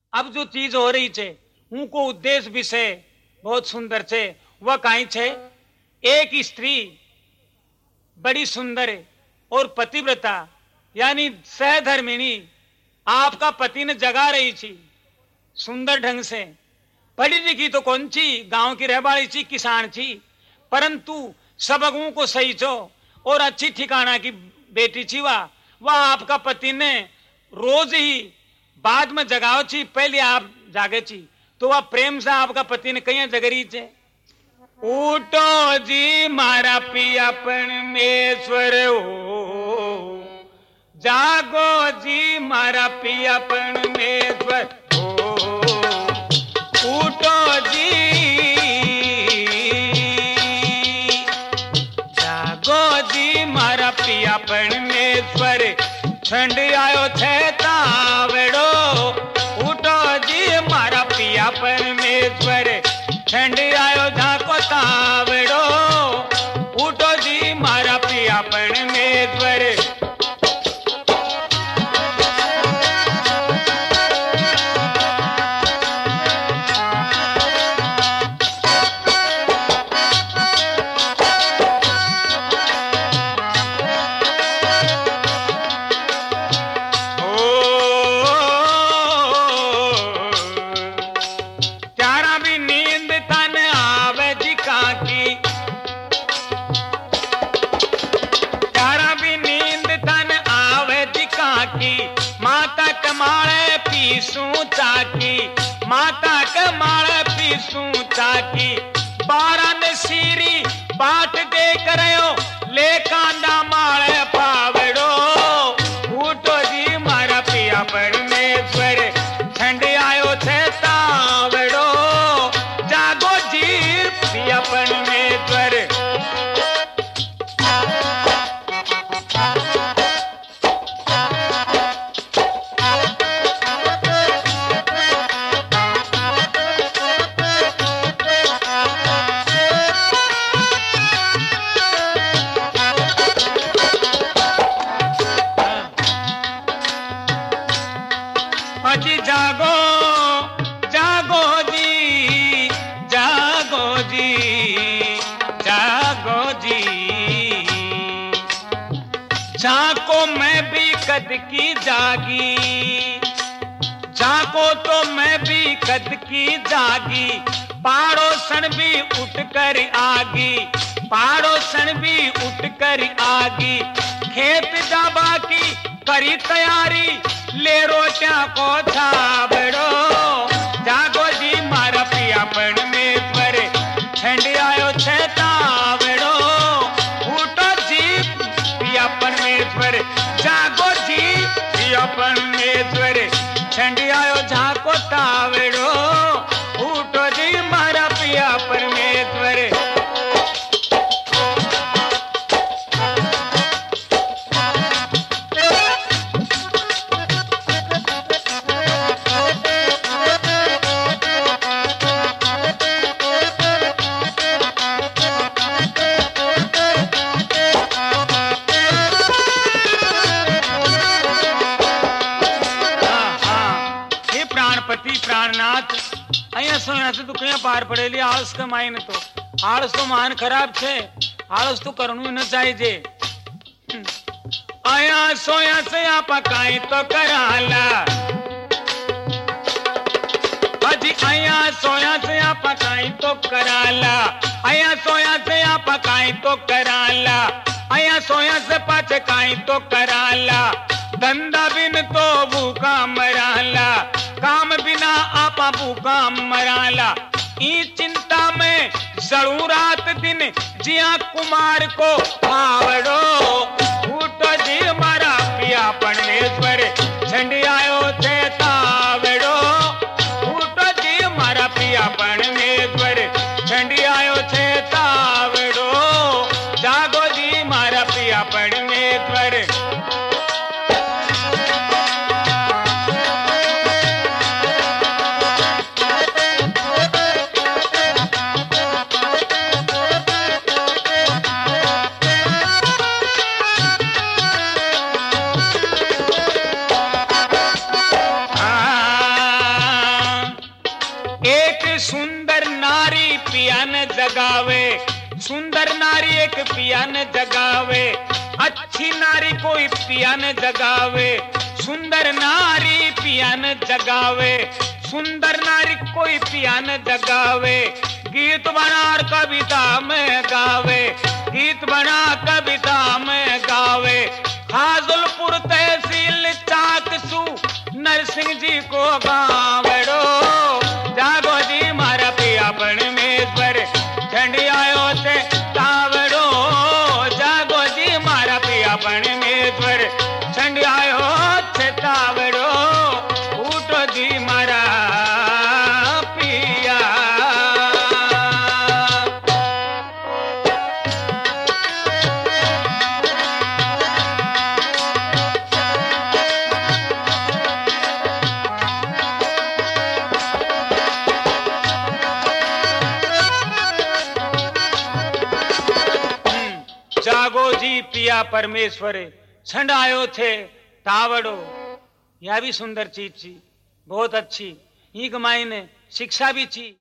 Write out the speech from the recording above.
अब जो चीज हो रही छे उनको उद्देश्य विषय बहुत सुंदर छे। वह कहीं छे एक स्त्री बड़ी सुंदर और पतिव्रता यानी सहधर्मिणी आपका पति ने जगा रही थी सुंदर ढंग से। पढ़ी लिखी तो कौन थी, गांव की रहवाड़ी थी, किसान थी, परंतु सबकों को सही छो और अच्छी ठिकाना की बेटी थी। वह आपका पति ने रोज ही बाद में जगाओ थी, पहले आप जागे थी। तो वह प्रेम से आपका पति ने कहीं जगरी थे। उठो जी मारा पिया परमेश्वर हो, जागो जी मारा पिया परमेश्वर हो, उठो जी जागो जी मारा पिया परमेश्वर, ठंड आयो छे तावड़ो, उठो जी मारा पिया परमेश्वर, ठंड आयो झाको तावड़ो, उठो जी मारा पिया परमेश्वर। माता कमाल पीसू चाकी, बारह ने सीरी बाट दे करयो, ले कांदा माल पावड़ो, उठो जी मारा पिया परमेश्वर, ठंड आयो छे तावड़ो, जागो जी पिया परमेश्वर। झाको मैं भी कद की जागी, झाको तो मैं भी कद की जागी, पाड़ोसन भी उठकर आगी, पाड़ोसन भी उठकर आगी, खेत जाबा की करी तैयारी, ले रोटियां को छाबड़ो, जागो जी मारा पिया परमेश्वर, ठंड आयो छे तावड़ो, उठो जी पिया परमेश्वर, जागो जी पिया परमेश्वर, ठंड आयो झाको तावड़ो, उठो जी मारा पिया परमेश्वर। तो कहीं पार पड़ेली आलस के मायने तो आलस तो मान खराब छे, आलस तो करनु न चाहिए। आया सोया से आप काई तो कराला, अजी आया सोया से आप काई तो कराला, आया सोया से आप काई तो कराला, आया सोया से पाछे काई तो कराला, धंधा बिन तो भूखा मराला, काम बिना आपा भूखा मराला, ई चिंता में जड़ू रात दिन जिया कुमार को आवड़ो, उठो जी मारा पिया परमेश्वर, झंड आयो थे तावड़ो, उठो जी मारा पिया परमेश्वर, झंड आयो थे तावड़ो, जागो जी मारा पिया परमेश्वर। सुंदर नारी पिया न जगावे, सुंदर नारी एक पिया न जगावे, अच्छी नारी कोई पिया न जगावे, सुंदर नारी पिया न जगावे, सुंदर नारी कोई पिया न जगावे। गीत बना और कविता में गावे, गीत बना कविता में गावे। हाजुलपुर तहसील चाकसू नरसिंह जी को गावड़ो, जागो जी मारा पिया परमेश्वर झंडी आयो थे तावड़ो, जागो जी मारा पिया परमेश्वर झंडी आयो थे तावड़ो, उठो जी मारा पिया। जागो जी पिया परमेश्वर छंड आयो थे तावड़ो। यह भी सुंदर चीज थी, बहुत अच्छी। ई मायने शिक्षा भी थी।